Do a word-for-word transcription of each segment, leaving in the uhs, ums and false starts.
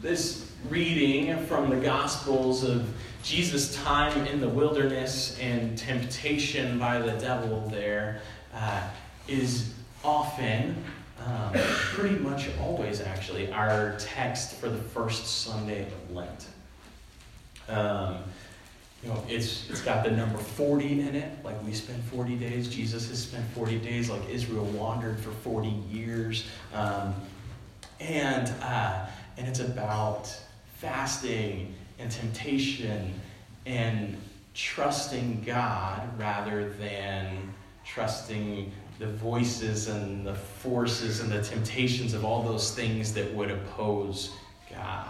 this reading from the Gospels of Jesus' time in the wilderness and temptation by the devil there uh, is often, um, pretty much always actually, our text for the first Sunday of Lent. Um, you know, it's it's got the number forty in it, like we spend forty days. Jesus has spent forty days, like Israel wandered for forty years. Um, and uh, and it's about fasting and temptation and trusting God rather than trusting the voices and the forces and the temptations of all those things that would oppose God.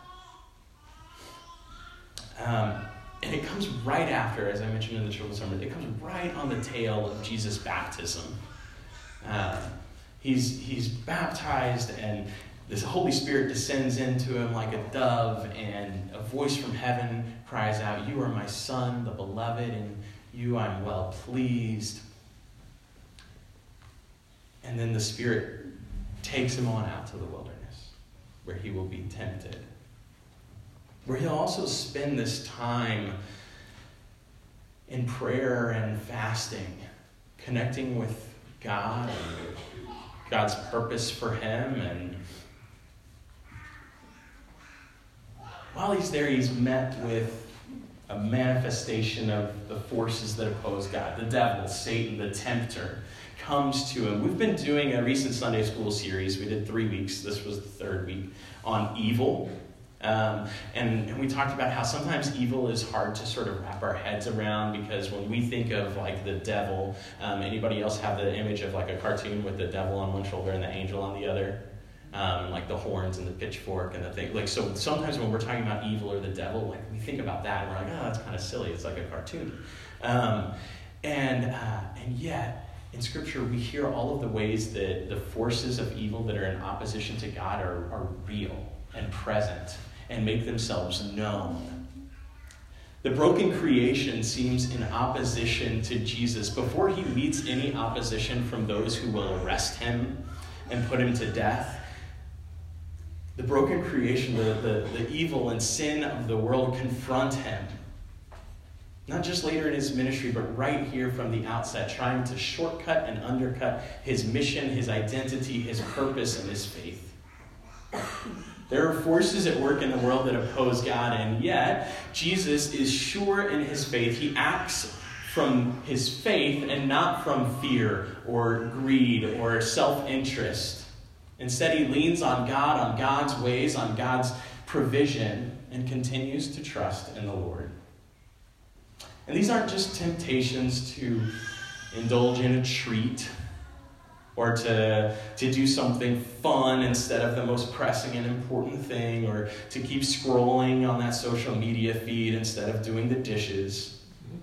Um, and it comes right after, as I mentioned in the children's sermon, it comes right on the tail of Jesus' baptism. Uh, he's he's baptized, and this Holy Spirit descends into him like a dove, and a voice from heaven cries out, "You are my Son, the beloved, and you I'm well pleased." And then the Spirit takes him on out to the wilderness, where he will be tempted. Where he'll also spend this time in prayer and fasting, connecting with God and God's purpose for him. And while he's there, he's met with a manifestation of the forces that oppose God. The devil, Satan, the tempter, comes to him. We've been doing a recent Sunday school series. We did three weeks. This was the third week on evil. Um, and, and we talked about how sometimes evil is hard to sort of wrap our heads around, because when we think of like the devil, um, anybody else have the image of like a cartoon with the devil on one shoulder and the angel on the other? Um, like the horns and the pitchfork and the thing. Like, so sometimes when we're talking about evil or the devil, like we think about that and we're like, oh, that's kind of silly. It's like a cartoon. Um, and uh, and yet, in Scripture, we hear all of the ways that the forces of evil that are in opposition to God are, are real and present and make themselves known. The broken creation seems in opposition to Jesus before he meets any opposition from those who will arrest him and put him to death. The broken creation, the, the, the evil and sin of the world confront him. Not just later in his ministry, but right here from the outset, trying to shortcut and undercut his mission, his identity, his purpose, and his faith. There are forces at work in the world that oppose God, and yet Jesus is sure in his faith. He acts from his faith and not from fear or greed or self-interest. Instead, he leans on God, on God's ways, on God's provision, and continues to trust in the Lord. And these aren't just temptations to indulge in a treat or to, to do something fun instead of the most pressing and important thing, or to keep scrolling on that social media feed instead of doing the dishes.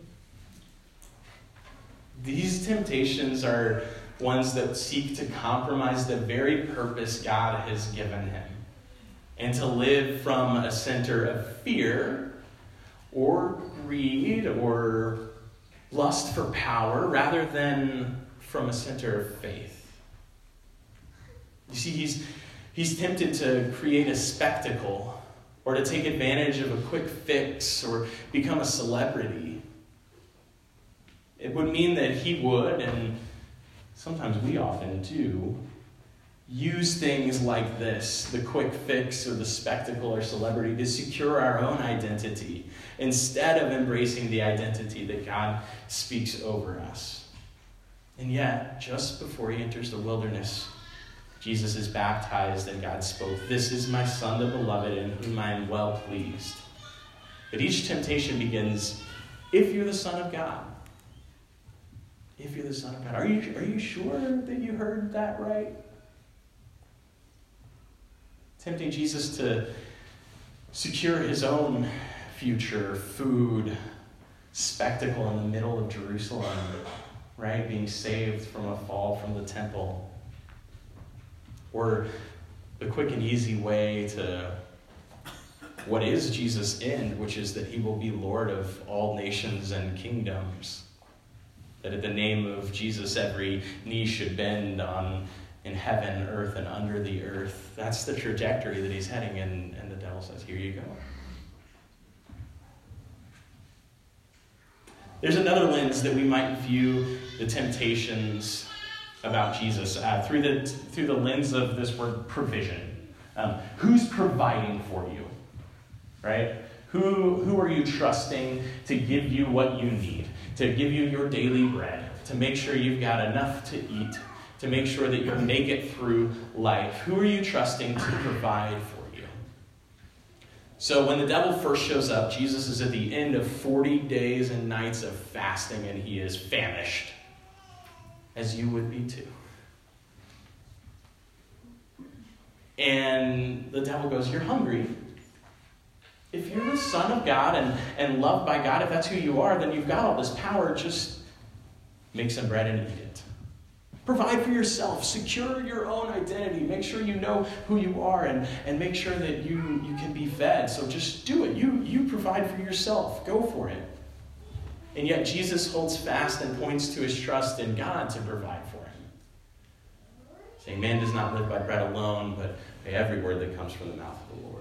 These temptations are ones that seek to compromise the very purpose God has given him, and to live from a center of fear or greed or lust for power rather than from a center of faith. You see, he's, he's tempted to create a spectacle or to take advantage of a quick fix or become a celebrity. It would mean that he would, and sometimes we often do, use things like this, the quick fix or the spectacle or celebrity, to secure our own identity instead of embracing the identity that God speaks over us. And yet, just before he enters the wilderness, Jesus is baptized and God spoke, "This is my Son, the beloved, in whom I am well pleased." But each temptation begins, "If you're the Son of God." If you're the Son of God. Are you, are you sure that you heard that right? Tempting Jesus to secure his own future, food, spectacle in the middle of Jerusalem, right? Being saved from a fall from the temple. Or the quick and easy way to what is Jesus' end, which is that he will be Lord of all nations and kingdoms. That at the name of Jesus, every knee should bend on in heaven, earth, and under the earth. That's the trajectory that he's heading in, and the devil says, here you go. There's another lens that we might view the temptations about Jesus uh, through the through the lens of this word provision. Um, who's providing for you, right? Who who are you trusting to give you what you need, to give you your daily bread, to make sure you've got enough to eat, to make sure that you make it through life? Who are you trusting to provide for you? So when the devil first shows up, Jesus is at the end of forty days and nights of fasting, and he is famished, as you would be too. And the devil goes, you're hungry. If you're the Son of God and, and loved by God, if that's who you are, then you've got all this power. Just make some bread and eat it. Provide for yourself. Secure your own identity. Make sure you know who you are, and, and make sure that you, you can be fed. So just do it. You, you provide for yourself. Go for it. And yet Jesus holds fast and points to his trust in God to provide for him, saying, man does not live by bread alone, but by every word that comes from the mouth of the Lord.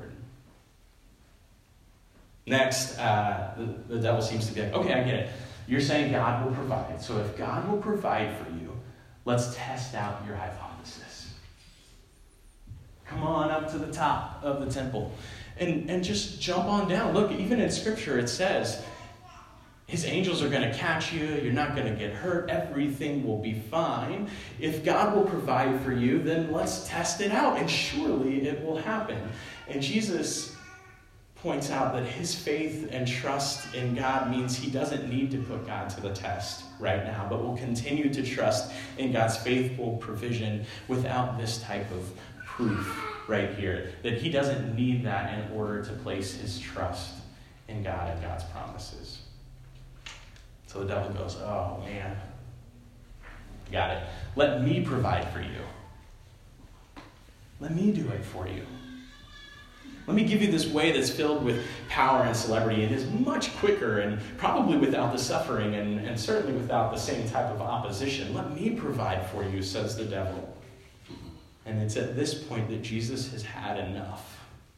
Next, uh, the, the devil seems to be like, okay, I get it. You're saying God will provide. So if God will provide for you, let's test out your hypothesis. Come on up to the top of the temple and, and just jump on down. Look, even in Scripture it says, his angels are going to catch you. You're not going to get hurt. Everything will be fine. If God will provide for you, then let's test it out, and surely it will happen. And Jesus points out that his faith and trust in God means he doesn't need to put God to the test right now, but will continue to trust in God's faithful provision without this type of proof right here, that he doesn't need that in order to place his trust in God and God's promises. So the devil goes, oh man, got it. Let me provide for you. Let me do it for you. Let me give you this way that's filled with power and celebrity and is much quicker and probably without the suffering and, and certainly without the same type of opposition. Let me provide for you, says the devil. And it's at this point that Jesus has had enough.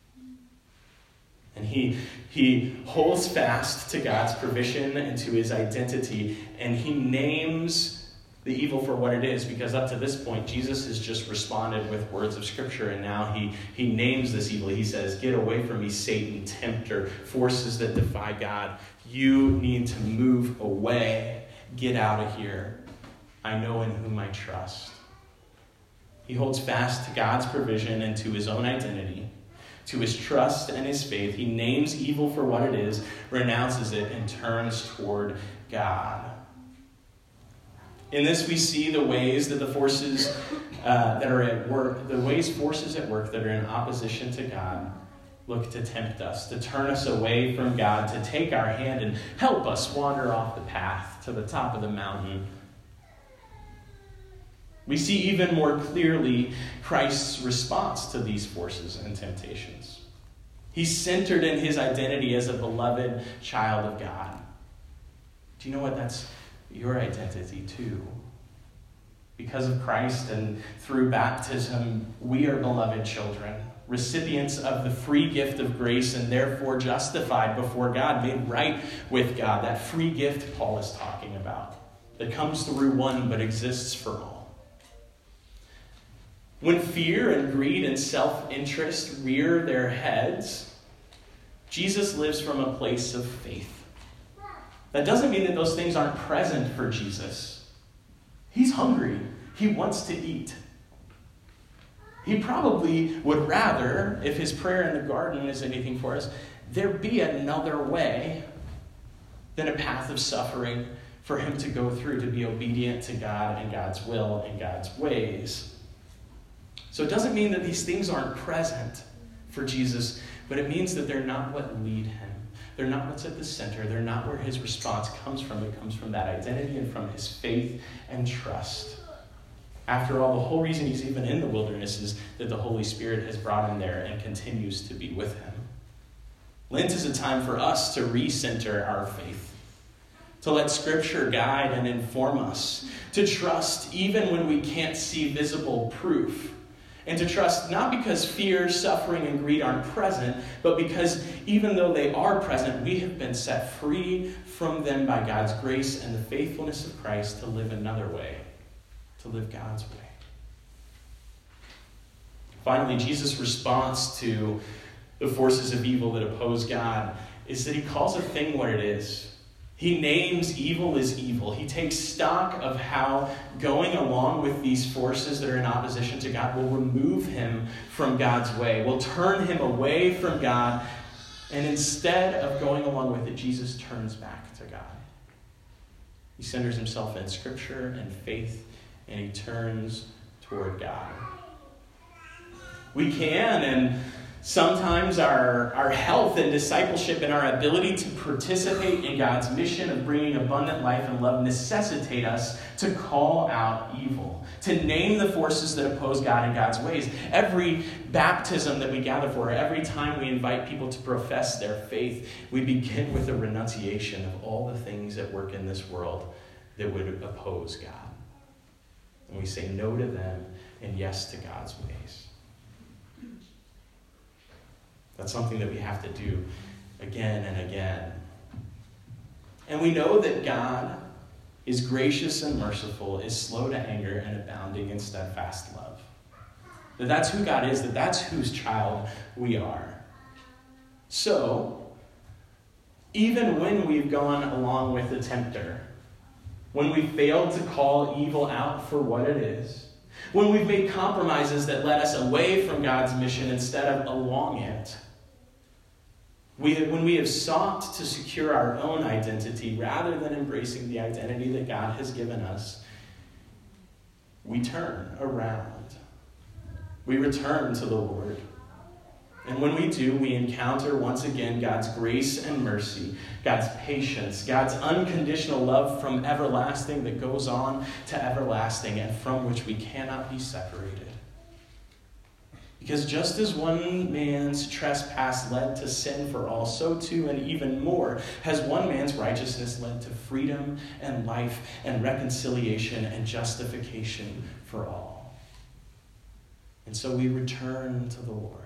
And he, he holds fast to God's provision and to his identity, and he names the evil for what it is, because up to this point, Jesus has just responded with words of Scripture, and now he, he names this evil. He says, get away from me, Satan, tempter, forces that defy God. You need to move away. Get out of here. I know in whom I trust. He holds fast to God's provision and to his own identity, to his trust and his faith. He names evil for what it is, renounces it, and turns toward God. In this, we see the ways that the forces uh, that are at work, the ways forces at work that are in opposition to God look to tempt us, to turn us away from God, to take our hand and help us wander off the path to the top of the mountain. We see even more clearly Christ's response to these forces and temptations. He's centered in his identity as a beloved child of God. Do you know what? That's your identity too. Because of Christ and through baptism, we are beloved children, recipients of the free gift of grace, and therefore justified before God, made right with God. That free gift Paul is talking about, that comes through one but exists for all. When fear and greed and self-interest rear their heads, Jesus lives from a place of faith. That doesn't mean that those things aren't present for Jesus. He's hungry. He wants to eat. He probably would rather, if his prayer in the garden is anything for us, there be another way than a path of suffering for him to go through to be obedient to God and God's will and God's ways. So it doesn't mean that these things aren't present for Jesus, but it means that they're not what lead him. They're not what's at the center. They're not where his response comes from. It comes from that identity and from his faith and trust. After all, the whole reason he's even in the wilderness is that the Holy Spirit has brought him there and continues to be with him. Lent is a time for us to recenter our faith, to let Scripture guide and inform us, to trust even when we can't see visible proof, and to trust not because fear, suffering, and greed aren't present, but because even though they are present, we have been set free from them by God's grace and the faithfulness of Christ to live another way, to live God's way. Finally, Jesus' response to the forces of evil that oppose God is that he calls a thing what it is. He names evil as evil. He takes stock of how going along with these forces that are in opposition to God will remove him from God's way, will turn him away from God, and instead of going along with it, Jesus turns back to God. He centers himself in Scripture and faith, and he turns toward God. We can, and sometimes our, our health and discipleship and our ability to participate in God's mission of bringing abundant life and love necessitate us to call out evil, to name the forces that oppose God and God's ways. Every baptism that we gather for, every time we invite people to profess their faith, we begin with a renunciation of all the things that work in this world that would oppose God. And we say no to them and yes to God's ways. That's something that we have to do again and again. And we know that God is gracious and merciful, is slow to anger, and abounding in steadfast love. That that's who God is, that that's whose child we are. So, even when we've gone along with the tempter, when we failed to call evil out for what it is, when we've made compromises that led us away from God's mission instead of along it, we, when we have sought to secure our own identity rather than embracing the identity that God has given us, we turn around. We return to the Lord. And when we do, we encounter once again God's grace and mercy, God's patience, God's unconditional love from everlasting that goes on to everlasting and from which we cannot be separated. Because just as one man's trespass led to sin for all, so too and even more has one man's righteousness led to freedom and life and reconciliation and justification for all. And so we return to the Lord.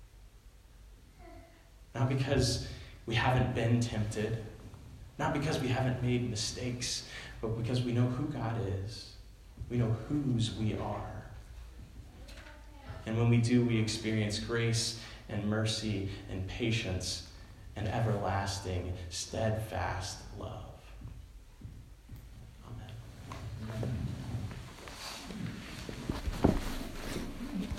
Not because we haven't been tempted, not because we haven't made mistakes, but because we know who God is. We know whose we are. And when we do, we experience grace and mercy and patience and everlasting, steadfast love.